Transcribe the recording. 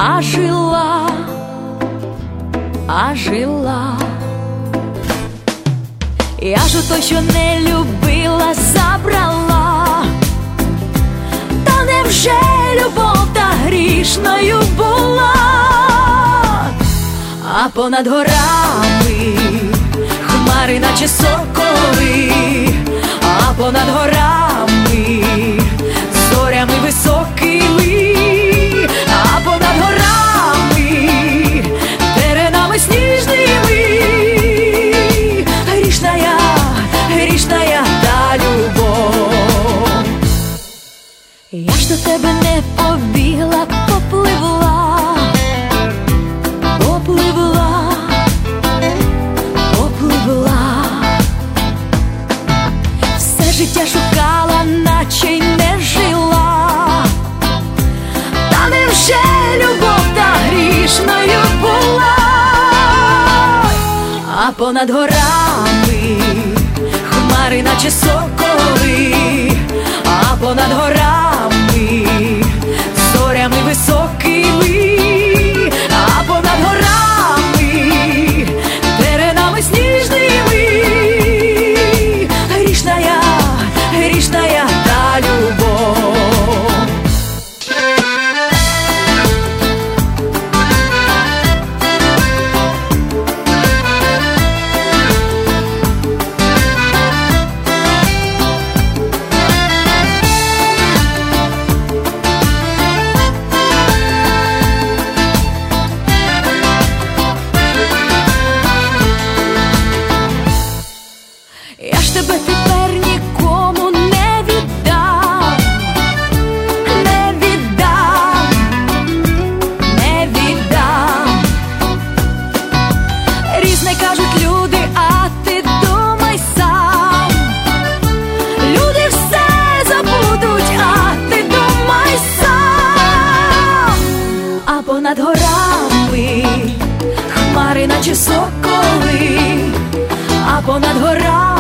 а жила, а жила. Я ж у той, що не любила, забрала. Та невже любов та грішною була? А понад горами хмари, наче соколи, а понад горами зорями високими, а понад горами теренами сніжними. Грішная та любов. Я ж до тебе не побігла, попливла, попливла, попливла. Все життя шукала, наче й не жила. Та невже любов та грішною була? А понад горами хмари, наче соколи, а понад горами зорями високими, а понад горами теренами сніжними. Грішная та любов. Я ж тебе тепер нікому не віддам, не віддам, не віддам. Різне кажуть люди, а ти думай сам. Люди все забудуть, а ти думай сам. А понад горами хмари, наче соколи, а понад горами